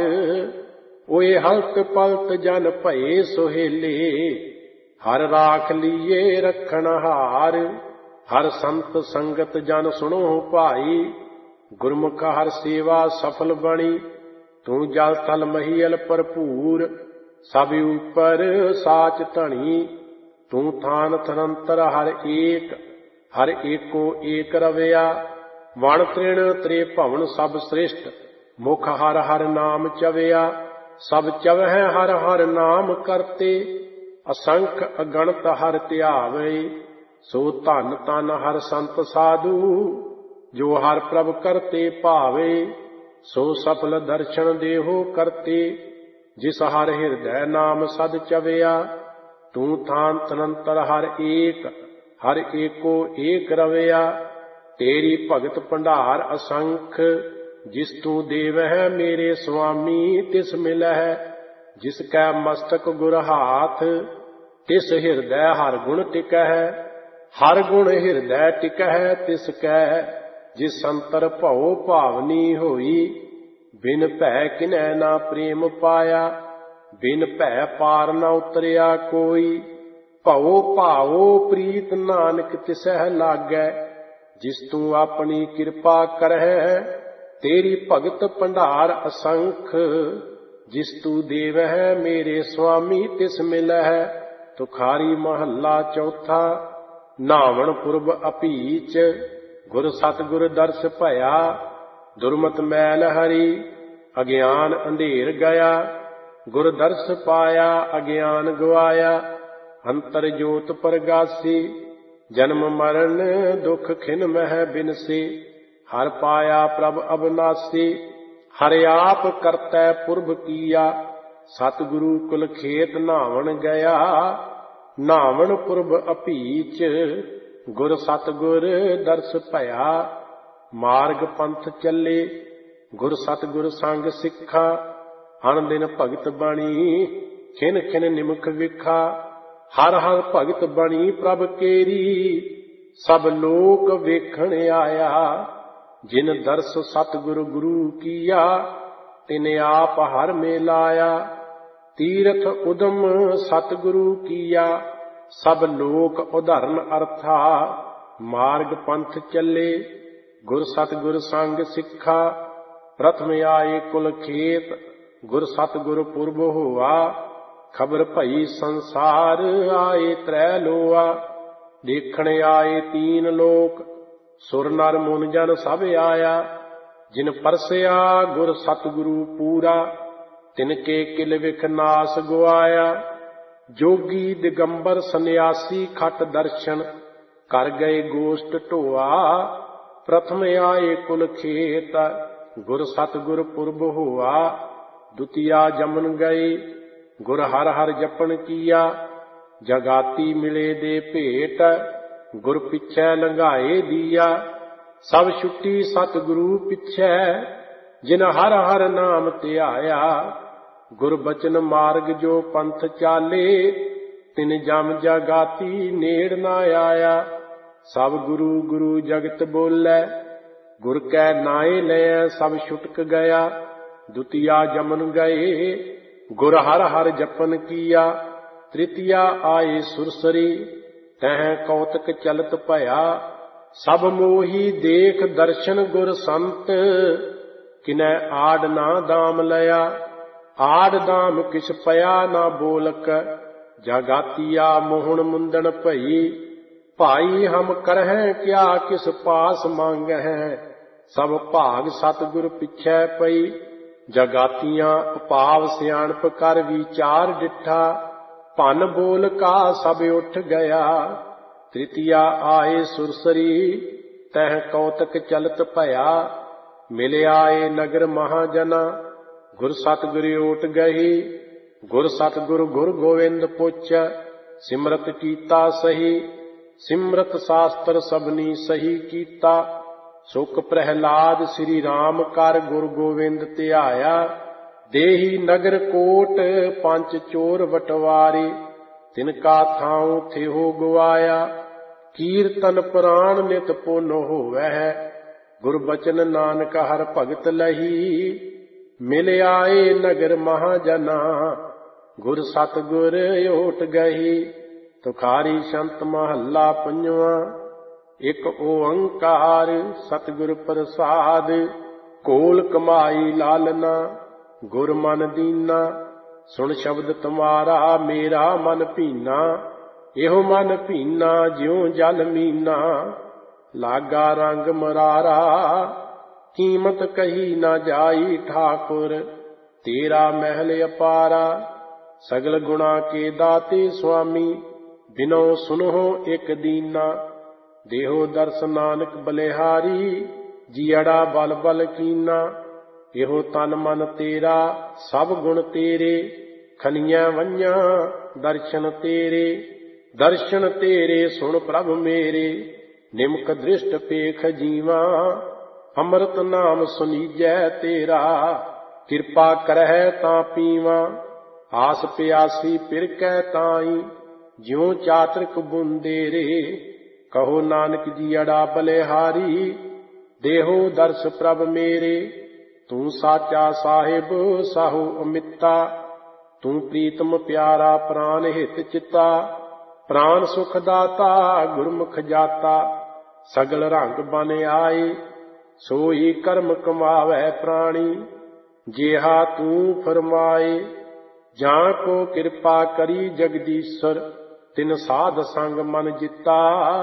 S1: ਓਏ ਹਲਤ ਪਲਤ ਜਨ ਭਏ ਸੁਹੇਲੇ, ਹਰ ਰਾਖ ਲੀਏ ਰਖਣ ਹਾਰ। ਹਰ ਸੰਤ ਸੰਗਤ ਜਨ ਸੁਣੋ ਭਾਈ, ਗੁਰਮੁਖ ਹਰ ਸੇਵਾ ਸਫਲ ਬਣੀ। ਤੂੰ ਜਲ ਥਲ ਮਹੀਅਲ ਭਰਪੂਰ, ਸਭ ਉਪਰ ਸਾਚ ਧਣੀ। ਤੂੰ ਥਾਨ ਥਨੰਤਰ ਹਰ ਏਕ, ਹਰ ਏਕੋ ਏਕ ਰਵਿਆ। ਵਣ ਤ੍ਰਿਣ ਤ੍ਰੇ ਭਵਨ ਸਭ ਸ੍ਰਿਸ਼ਟ, ਮੁਖ ਹਰ ਹਰ ਨਾਮ ਚਵਿਆ। ਸਭ ਚਵਹਿ ਹਰ ਹਰ ਨਾਮ ਕਰਤੇ, ਅਸੰਖ ਅਗਣਤ ਹਰ ਧਿਆਵੇ। ਸੋ ਧਨ ਤਨ ਹਰ ਸੰਤ ਸਾਧੂ, ਜੋ ਹਰ ਪ੍ਰਭ ਕਰਤੇ ਭਾਵੇ। ਸੋ ਸਫਲ ਦਰਸ਼ਨ ਦੇਹੋ ਕਰਤੇ, ਜਿਸ ਹਰ ਹਿਰਦੈ ਨਾਮ ਸਦ ਚਵਿਆ। ਤੂੰ ਥਾਨ ਤਨੰਤਰ ਹਰ ਏਕ, ਹਰ ਏਕੋ ਏਕ ਰਵਿਆ। ਤੇਰੀ ਭਗਤ ਭੰਡਾਰ ਅਸੰਖ, ਜਿਸ ਤੂੰ ਦੇਵਹਿ ਮੇਰੇ ਸੁਆਮੀ ਤਿਸ ਮਿਲਹਿ। ਜਿਸ ਕੈ ਮਸਤਕ ਗੁਰ ਹਾਥ, ਤਿਸ ਹਿਰਦੈ ਹਰ ਗੁਣ ਟਿਕਹਿ। ਹਰ ਗੁਣ ਹਿਰਦੈ ਟਿਕਹਿ ਤਿਸ ਕੈ, ਜਿਸ ਸੰਤਰ ਭਉ ਭਾਵਨੀ ਹੋਈ। ਬਿਨ ਭੈ ਕਿਨੈ ਨਾ ਪ੍ਰੇਮ ਪਾਇਆ, ਬਿਨ ਭੈ ਪਾਰ ਨਾ ਉਤਰਿਆ ਕੋਈ। ਭਉ ਭਾਉ ਪ੍ਰੀਤ ਨਾਨਕ ਤਿਸਹਿ ਲਾਗੈ, ਜਿਸ ਤੂੰ ਆਪਣੀ ਕਿਰਪਾ ਕਰਹਿ। ਤੇਰੀ ਭਗਤ ਭੰਡਾਰ ਅਸੰਖ, ਜਿਸ ਤੂੰ ਦੇਵਹਿ ਮੇਰੇ ਸੁਆਮੀ ਤਿਸ ਮਿਲਹਿ। ਤੁਖਾਰੀ ਮਹੱਲਾ ਚੌਥਾ। ਨਾਵਣ ਪੁਰਬ ਅਭੀਚ, ਗੁਰ ਸਤਿਗੁਰ ਦਰਸ ਭਇਆ। ਦੁਰਮਤ ਮੈਲ ਹਰੀ, ਅਗਿਆਨ ਅੰਧੇਰ ਗਿਆ। ਗੁਰ ਦਰਸ ਪਾਇਆ, ਅਗਿਆਨ ਗਵਾਇਆ। ਅੰਤਰ ਜੋਤ ਪ੍ਰਗਾਸੀ, ਜਨਮ ਮਰਨ ਦੁਖ ਖਿਨ ਮਹਿ ਬਿਨਸੀ। ਹਰ ਪਾਇਆ ਪ੍ਰਭ ਅਬਨਾਸੀ, ਹਰਿ ਆਪ ਕਰਤੈ ਪੁਰਬ ਕੀਆ। ਸਤਿਗੁਰੂ ਕੁਲ ਖੇਤ ਨਾਵਣ ਗਿਆ। ਨਾਵਣ ਪੁਰਬ ਅਭੀਚ, ਗੁਰ ਸਤਿਗੁਰ ਦਰਸ ਭਇਆ। ਮਾਰਗ ਪੰਥ ਚੱਲੇ, ਗੁਰ ਸਤਿਗੁਰ ਸੰਗ ਸਿੱਖਾ। ਅਣ ਦਿਨ ਭਗਤ ਬਣੀ, ਖਿਨ ਖਿਨ ਨਿਮਖ ਵਿਖਾ। ਹਰ ਹਰ ਭਗਤ ਬਣੀ ਪ੍ਰਭ ਕੇਰੀ, ਸਭ ਲੋਕ ਵੇਖਣ ਆਇਆ। ਜਿਨ ਦਰਸ ਸਤਿਗੁਰ ਗੁਰੂ ਕੀਆ, ਤਿਨ ਆਪ ਹਰ ਮੇਲਾਇਆ। ਤੀਰਥ ਉਦਮ ਸਤਿਗੁਰੂ ਕੀਆ, ਸਭ ਲੋਕ ਉਦਾਹਰਨ ਅਰਥਾ। ਮਾਰਗ ਪੰਥ ਚੱਲੇ, ਗੁਰ ਸਤਿਗੁਰ ਸੰਗ ਸਿੱਖਾ। ਪ੍ਰਥਮ ਆਏ ਕੁਲ ਖੇਤ, ਗੁਰ ਸਤਿਗੁਰ ਪੁਰਬ ਹੋਆ। ਖਬਰ ਭਈ ਸੰਸਾਰ, ਆਏ ਤ੍ਰੈ ਲੋਆ। ਦੇਖਣ ਆਏ ਤੀਨ ਲੋਕ, ਸੁਰ ਨਰ ਮੁਨ ਜਨ ਸਭ ਆਇਆ। ਜਿਨ ਪਰਸਿਆ ਗੁਰ ਸਤਿਗੁਰੂ ਪੂਰਾ, ਤਿਨ ਕੇ ਕਿਲ ਵਿਖ ਨਾਸ ਗਵਾਇਆ। ਜੋਗੀ ਦਿਗੰਬਰ ਸੰਨਿਆਸੀ ਖਟ ਦਰਸ਼ਨ, ਕਰ ਗਏ ਗੋਸ਼ਟ ਢੋਆ। ਪ੍ਰਥਮ ਆਏ ਕੁਲ ਖੇਤ, ਗੁਰ ਸਤਿਗੁਰ ਪੁਰਬ ਹੋਆ। ਦੁਤੀਆ ਜਮਨ ਗਏ, ਗੁਰ ਹਰ ਹਰ ਜਪਨ ਕੀਆ। ਜਗਾਤੀ ਮਿਲੇ ਦੇ ਭੇਟ, ਗੁਰ ਪਿਛੈ ਲੰਘਾਏ ਦੀਆ। ਸਭ ਛੁੱਟੀ ਸਤਿਗੁਰੂ ਪਿਛੈ, ਜਿਨ ਹਰ ਹਰ ਨਾਮ ਧਿਆਇਆ। ਗੁਰ ਬਚਨ ਮਾਰਗ ਜੋ ਪੰਥ ਚਾਲੇ, ਤਿਨ ਜਮ ਜਗਾਤੀ ਨੇੜ ਨਾ ਆਇਆ। ਸਭ ਗੁਰੂ ਗੁਰੂ ਜਗਤ ਬੋਲੇ, ਗੁਰ ਕੈ ਨਾਏ ਲਇ ਸਭ ਛੁਟਕ ਗਿਆ। ਦੁਤੀਆ ਜਮਨ ਗਏ, ਗੁਰ ਹਰ ਹਰ ਜਪਨ ਕੀਆ। ਤ੍ਰਿਤੀਆ ਆਏ ਸੁਰਸਰੀ, ਤਹਿ ਕੌਤਕ ਚਲਤ ਭਇਆ। ਸਭ ਮੋਹੀ ਦੇਖ ਦਰਸ਼ਨ ਗੁਰ ਸੰਤ, ਕਿਨੈ ਆੜ ਨਾ ਦਾਮ ਲਿਆ। ਆੜ ਦਾਮ ਕਿਛ ਪਿਆ ਨਾ ਬੋਲਕ, ਜਗਾਤੀਆ ਮੋਹਣ ਮੁੰਦਣ ਭਈ। ਭਾਈ ਹਮ ਕਰਹਿ ਕਿਆ ਕਿਸ ਪਾਸ ਮੰਗਹਿ, ਸਭ ਭਾਗ ਸਤਿਗੁਰ ਪਿਛੈ ਪਈ। ਜਗਾਤੀਆਂ ਅਪਾਵ ਸਿਆਣਪ ਕਰ ਵਿਚਾਰ ਡਿਠਾ। ਭੰਨ ਬੋਲ ਕਾ ਸਭ ਉੱਠ ਗਿਆ। ਤ੍ਰਿਤੀਆ ਆਏ ਸੁਰਸਰੀ, ਤਹਿ ਕੌਤਕ ਚਲਤ ਭਇਆ। ਮਿਲ ਆਏ ਨਗਰ ਮਹਾਜਨਾ, ਗੁਰ ਸਤਿਗੁਰ ਓਟ ਗਈ। ਗੁਰ ਸਤਿਗੁਰ ਗੁਰ ਗੋਵਿੰਦ ਪੁੱਛ, ਸਿਮਰਤ ਕੀਤਾ ਸਹੀ। ਸਿਮਰਤ ਸ਼ਾਸਤਰ ਸਭਨੀ ਸਹੀ ਕੀਤਾ। ਸੁਖ ਪ੍ਰਹਿਲਾਦ ਸ੍ਰੀ ਰਾਮ ਕਰ ਗੁਰ ਗੋਵਿੰਦ ਧਿਆਇਆ। ਦੇਹੀ ਨਗਰ ਕੋਟ ਪੰਚ ਚੋਰ ਵਟਵਾਰੇ, ਤਿਨ ਕਾ ਥਾਉ ਥਿਓ ਗਵਾਇਆ। ਕੀਰਤਨ ਪ੍ਰਾਣ ਨਿਤ ਪੁੰਨ ਹੋਵੈ, ਗੁਰ ਬਚਨ ਨਾਨਕ ਹਰ ਭਗਤ ਲਹੀ। ਮਿਲ ਆਏ ਨਗਰ ਮਹਾਜਨਾ, ਗੁਰ ਸਤਿਗੁਰ ਓਟ ਗਈ। ਤੁਖਾਰੀ ਸੰਤ ਮਹੱਲਾ ਪੰਜਵਾਂ। ਇਕ ਓੰਕਾਰ ਸਤਿਗੁਰ ਪ੍ਰਸਾਦ, ਕੋਲ ਕਮਾਈ ਲਾਲਨਾ ਗੁਰ ਮਨ ਦੀਨਾ। ਸੁਣ ਸ਼ਬਦ ਤੁਮਾਰਾ ਮੇਰਾ ਮਨ ਭੀਨਾ। ਇਹੋ ਮਨ ਭੀਨਾ ਜਿਉ ਜਲ ਮੀਨਾ। ਲਾਗਾ ਰੰਗ ਮਰਾਰਾ, ਕੀਮਤ ਕਹੀ ਨਾ ਜਾਈ ਠਾਕੁਰ। ਤੇਰਾ ਮਹਿਲ ਅਪਾਰਾ, ਸਗਲ ਗੁਣਾ ਕੇ ਦਾਤੇ ਸੁਆਮੀ। ਬਿਨੋ ਸੁਨੋ ਇਕ ਦੀਨਾ। ਦੇਹੋ ਦਰਸ ਨਾਨਕ ਬਲਿਹਾਰੀ, ਜੀਅੜਾ ਬਲ ਬਲ ਕੀਨਾ। ਇਹੋ ਤਨ ਮਨ ਤੇਰਾ, ਸਭ ਗੁਣ ਤੇਰੇ। ਖਨੀਆਂ ਵੰਝਾਂ ਦਰਸ਼ਨ ਤੇਰੇ। ਦਰਸ਼ਨ ਤੇਰੇ ਸੁਣ ਪ੍ਰਭ ਮੇਰੇ। ਨਿਮਕ ਦ੍ਰਿਸ਼ਟ ਪੇਖ ਜੀਵਾ, ਅੰਮ੍ਰਿਤ ਨਾਮ ਸੁਨੀਜੈ ਤੇਰਾ। ਕਿਰਪਾ ਕਰਹਿ ਤਾਂ ਪੀਵਾ, ਆਸ ਪਿਆਸੀ ਪਿਰਕੈ ਤਾਈ। ਜਿਉ ਚਾਤ੍ਰਿਕ ਬੁੰਦੇਰੇ, ਕਹੋ ਨਾਨਕ ਜੀਅੜਾ ਬਲਿਹਾਰੀ। ਦੇਹੋ ਦਰਸ ਪ੍ਰਭ ਮੇਰੇ, ਤੂੰ ਸਾਚਾ ਸਾਹਿਬ ਸਾਹੂ ਅਮਿੱਤਾ। ਤੂੰ ਪ੍ਰੀਤਮ ਪਿਆਰਾ ਪ੍ਰਾਨ ਹਿਤ ਚਿੱਤਾ। ਪ੍ਰਾਨ ਸੁਖ ਦਾਤਾ ਗੁਰਮੁਖ ਜਾਤਾ। ਸਗਲ ਰੰਗ ਬਨ ਆਏ, ਸੋਈ ਕਰਮ ਕਮਾਵੈ ਪ੍ਰਾਣੀ। ਜਿਹਾ ਤੂੰ ਫਰਮਾਏ, ਜਾਂ ਕੋ ਕਿਰਪਾ ਕਰੀ ਜਗਦੀਸ਼ਰ। ਤਿਨ ਸਾਧ ਸੰਗ ਮਨ ਜਿੱਤਾ।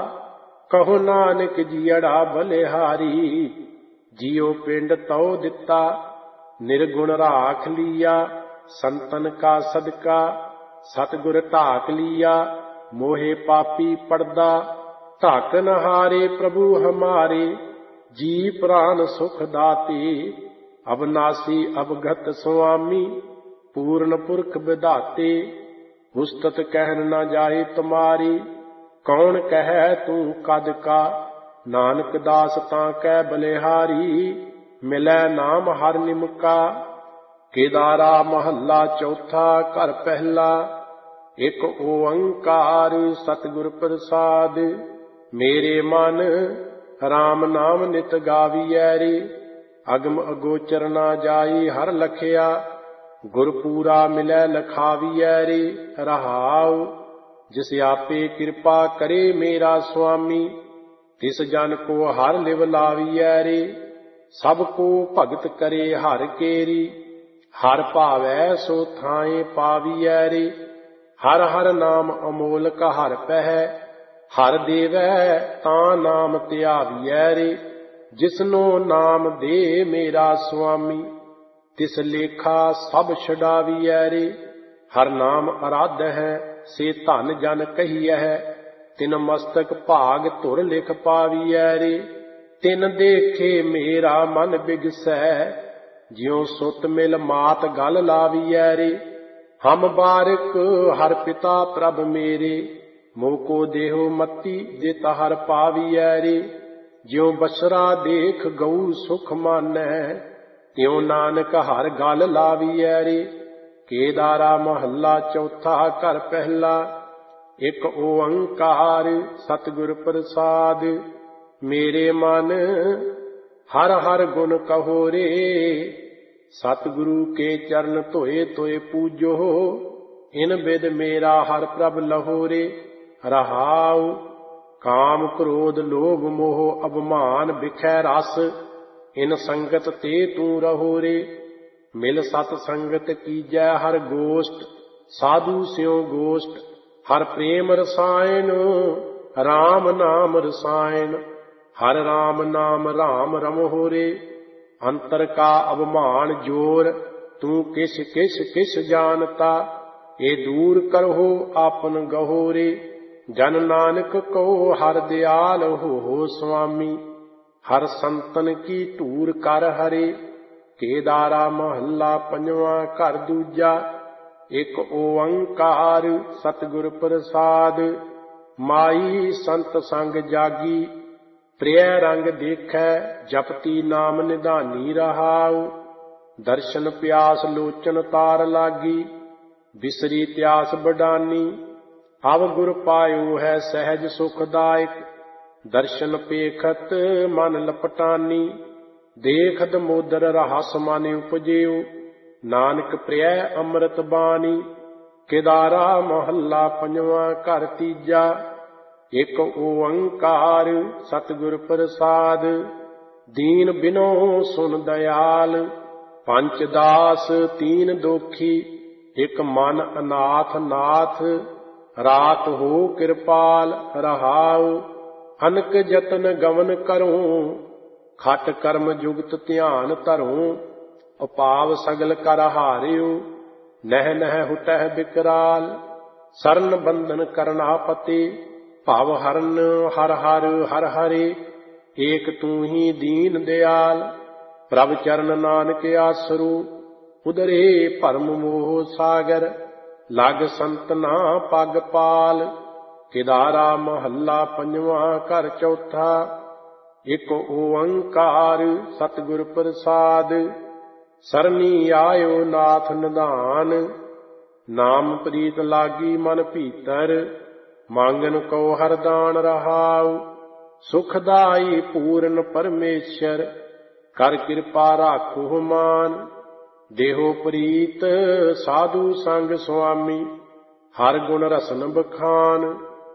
S1: ਕਹੋ ਨਾਨਕ ਜੀਅੜਾ ਬਲਿਹਾਰੀ, ਜਿਉ ਪਿੰਡ ਤਉ ਦਿੱਤਾ। ਨਿਰਗੁਣ ਰਾਖ ਲੀਆ ਸੰਤਨ ਕਾ ਸਦਕਾ, ਸਤਿਗੁਰ ਢਾਕ ਲੀਆ ਮੋਹਿ ਪਾਪੀ ਪੜਦਾ। ਢਾਕ ਨ ਹਾਰੇ ਪ੍ਰਭੂ ਹਮਾਰੇ, ਜੀ ਪ੍ਰਾਨ ਸੁਖ ਦਾਤੇ। ਅਬਨਾਸੀ ਅਬਗਤ ਸੁਆਮੀ, ਪੂਰਨ ਪੁਰਖ ਵਿਧਾਤੇ। ਉਸਤਤ ਕਹਿਨ ਨ ਜਾਏ ਤੁਮਾਰੀ, ਕੌਣ ਕਹਿ ਤੂੰ ਕਦ ਕਾ। ਨਾਨਕ ਦਾਸ ਤਾਂ ਕਹਿ ਬਲਿਹਾਰੀ, ਮਿਲੈ ਨਾਮ ਹਰਿ ਨਿਮਕਾ। ਕੇਦਾਰਾ ਮਹੱਲਾ ਚੌਥਾ ਘਰ ਪਹਿਲਾ। ਇਕ ਓੰਕਾਰ ਸਤਿਗੁਰ ਪ੍ਰਸਾਦਿ, ਮੇਰੇ ਮਨ ਰਾਮ ਨਾਮ ਨਿਤ ਗਾਵੀਐ ਰੇ। ਅਗਮ ਅਗੋਚਰ ਨਾ ਜਾਈ ਹਰ ਲਖਿਆ, ਗੁਰ ਪੂਰਾ ਮਿਲੈ ਲਖਾਵੀਐ ਰੇ। ਰਹਾਉ ਜਿਸ ਆਪੇ ਕਿਰਪਾ ਕਰੇ ਮੇਰਾ ਸੁਆਮੀ, ਤਿਸ ਜਨ ਕੋ ਹਰ ਲਿਵ ਲਾਵੀਐ ਰੇ। ਸਭ ਕੋ ਭਗਤ ਕਰੇ ਹਰ ਕੇਰੀ, ਹਰ ਭਾਵੈ ਸੋ ਥਾਏ ਪਾਵੀਐ ਰੇ। ਹਰ ਹਰ ਨਾਮ ਅਮੋਲਕ ਹਰ ਪਹਿ, ਹਰ ਦੇਵੈ ਤਾਂ ਨਾਮ ਧਿਆਵੀਐ ਰੇ। ਜਿਸਨੋ ਨਾਮ ਦੇ ਮੇਰਾ ਸੁਆਮੀ, ਤਿਸ ਲੇਖਾ ਸਭ ਛਡਾਵੀਐ ਰੇ। ਹਰ ਨਾਮ ਅਰਾਧ ਹੈ ਸੇ ਧਨ ਜਨ ਕਹੀਐ, ਤਿਨ ਮਸਤਕ ਭਾਗ ਧੁਰ ਲਿਖ ਪਾਵੀਐ ਰੇ। ਤਿਨ ਦੇਖੇ ਮੇਰਾ ਮਨ ਬਿਗਸੈ, ਜਿਉ ਸੁਤ ਮਿਲ ਮਾਤ ਗਲ ਲਾਵੀਐ ਰੇ। ਹਮ ਬਾਰਿਕ ਹਰ ਪਿਤਾ ਪ੍ਰਭ ਮੇਰੇ, ਮੋਹ ਕੋ ਦੇਹੁ ਮਤੀ ਜਿਤ ਹਰ ਪਾਵੀਐ ਰੇ। ਜਿਉ ਬਸਰਾ ਦੇਖ ਗਊ ਸੁਖ ਮਾਨੈ, ਤਿਉ ਨਾਨਕ ਹਰ ਗਲ ਲਾਵੀਐ ਰੇ। ਕੇਦਾਰਾ ਮਹੱਲਾ ਚੌਥਾ ਘਰ ਪਹਿਲਾ। ਇਕ ਓੰਕਾਰ ਸਤਿਗੁਰ ਪ੍ਰਸਾਦਿ, ਮੇਰੇ ਮਨ ਹਰ ਹਰ ਗੁਣ ਕਹੋ ਰੇ। ਸਤਿਗੁਰੂ ਕੇ ਚਰਨ ਧੋਏ ਧੋਏ ਪੂਜੋ, ਇਨ ਬਿਦ ਮੇਰਾ ਹਰ ਪ੍ਰਭ ਲਹੋ ਰੇ। ਰਹਾਉ ਕਾਮ ਕ੍ਰੋਧ ਲੋਭ ਮੋਹ ਅਭਮਾਨ ਬਿਖੈ ਰਸ, ਇਨ ਸੰਗਤ ਤੇ ਤੂੰ ਰਹੋ ਰੇ। ਮਿਲ ਸਤ ਸੰਗਤ ਕੀਜੈ ਹਰ ਗੋਸ਼ਟ, ਸਾਧੂ ਸਿਉ ਗੋਸ਼ਟ। ਹਰ ਪ੍ਰੇਮ ਰਸਾਇਣ ਰਾਮ ਨਾਮ ਰਸਾਇਣ, ਹਰ ਰਾਮ ਨਾਮ ਰਾਮ ਰਮਹੁ ਰੇ। ਅੰਤਰ ਕਾ ਅਭਮਾਨ ਜੋਰ, ਤੂੰ ਕਿਛ ਕਿਛ ਕਿਛ ਜਾਣਤਾ। ਇਹ ਦੂਰ ਕਰਹੁ ਆਪਨ ਗਹੋ ਰੇ। ਜਨ ਨਾਨਕ ਕੋ ਹਰ ਦਿਆਲ ਹੋ ਸੁਆਮੀ, ਹਰ ਸੰਤਨ ਕੀ ਧੂਰ ਕਰ ਹਰੇ। ਕੇਦਾਰਾ ਮਹੱਲਾ ਪੰਜਵਾਂ ਘਰ ਦੂਜਾ। ਇਕ ਓੰਕਾਰ ਸਤਿਗੁਰ ਪ੍ਰਸਾਦ, ਮਾਈ ਸੰਤ ਸੰਗ ਜਾਗੀ। ਪ੍ਰਿਯ ਰੰਗ ਦੇਖੈ ਜਪਤੀ ਨਾਮ ਨਿਧਾਨੀ ਰਹਾਉ। ਦਰਸ਼ਨ ਪਿਆਸ ਲੋਚਨ ਤਾਰ ਲਾਗੀ, ਬਿਸਰੀ ਤਿਆਸ ਬਡਾਨੀ। ਅਵ ਗੁਰ ਪਾਇਓ ਹੈ ਸਹਿਜ ਸੁਖਦਾਇਕ, ਦਰਸ਼ਨ ਪੇਖਤ ਮਨ ਲਪਟਾਨੀ। ਦੇਖਤ ਮੋਦਰ ਰਹਸ ਮਨ ਉਪਜਿਓ, ਨਾਨਕ ਪ੍ਰਿਯ ਅੰਮ੍ਰਿਤ ਬਾਣੀ। ਕੇਦਾਰਾ ਮਹੱਲਾ ਪੰਜਵਾਂ ਘਰ ਤੀਜਾ। ਇਕ ਓੰਕਾਰ ਸਤਿਗੁਰ ਪ੍ਰਸਾਦ, ਦੀਨ ਬਿਨੋ ਸੁਨ ਦਇਆਲ। ਪੰਚ ਦਾਸ ਤੀਨ ਦੋਖੀ, ਇਕ ਮਨ ਅਨਾਥ ਨਾਥ। ਰਾਤ ਹੋ ਕਿਰਪਾਲ ਰਹਾਉ, ਅਨਕ ਜਤਨ ਗਵਨ ਕਰੂੰ। ਖਟ ਕਰਮ ਜੁਗਤ ਧਿਆਨ ਧਰੂੰ, ਉਪਾਵ ਸਗਲ ਕਰ ਹਾਰਿਓ। ਨਹਿ ਨਹਿ ਹੁਟਹਿ ਬਿਕਰਾਲ, ਸਰਨ ਬੰਧਨ ਕਰਨਾਪਤੇ। ਭਵ ਹਰਨ ਹਰ ਹਰ ਹਰ ਹਰੇ, ਏਕ ਤੂੰ ਹੀ ਦੀਨ ਦਿਆਲ। ਪ੍ਰਭ ਚਰਨ ਨਾਨਕ ਆਸਰੂ, ਉਦਰੇ ਭਰਮ ਮੋਹ ਸਾਗਰ। ਲਗ ਸੰਤਨਾ ਪਗ ਪਾਲ। ਕੇਦਾਰਾ ਮਹੱਲਾ ਪੰਜਵਾਂ ਘਰ ਚੌਥਾ। ਇਕ ਓੰਕਾਰ ਸਤਿਗੁਰ ਪ੍ਰਸਾਦ, ਸਰਨੀ ਆਇਓ ਨਾਥ ਨਿਧਾਨ। ਨਾਮ ਪ੍ਰੀਤ ਲਾਗੀ ਮਨ ਭੀਤਰ, ਮੰਗਨ ਕੋ ਹਰਦਾਨ ਰਹਾਉ। ਸੁਖਦਾਈ ਪੂਰਨ ਪਰਮੇਸ਼ਰ, ਕਰ ਕਿਰਪਾ ਰਾਖੋ ਮਾਨ। ਦੇਹੋ ਪ੍ਰੀਤ ਸਾਧੂ ਸੰਗ ਸੁਆਮੀ, ਹਰ ਗੁਣ ਰਸਨ ਬਖਾਨ।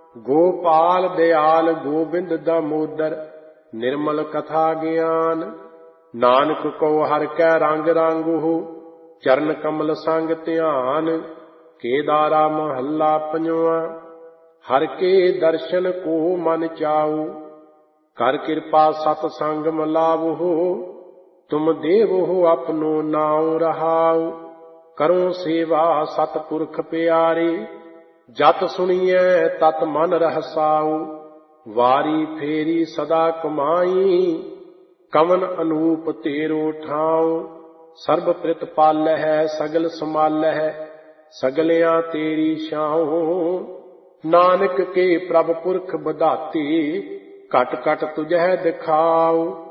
S1: ਗੋਪਾਲ ਦਿਆਲ ਗੋਬਿੰਦ ਦਾਮੋਦਰ, ਨਿਰਮਲ ਕਥਾ ਗਿਆਨ। ਨਾਨਕ ਕੋ ਹਰ ਕੈ ਰੰਗ ਰੰਗਹੁ, ਚਰਨ ਕਮਲ ਸੰਗ ਧਿਆਨ। ਕੇਦਾਰਾ ਮਹੱਲਾ ਪੰਜਵਾਂ। हर के दर्शन को मन चाऊ। कर कृपा सतसंग मलावो, तुम देव हो अपनो नाम रहाऊ। करो सेवा सतपुरख प्यारे, जत सुनिए तत मन रहसाऊ। वारी फेरी सदा कमाई, कवन अनूप तेरो ठाऊ। सर्ब प्रित पाल है सगल संभाल है, सगलियां तेरी छाऊं। नानक के प्रभ पुरख बधाती, घट घट तुझै दिखाऊ।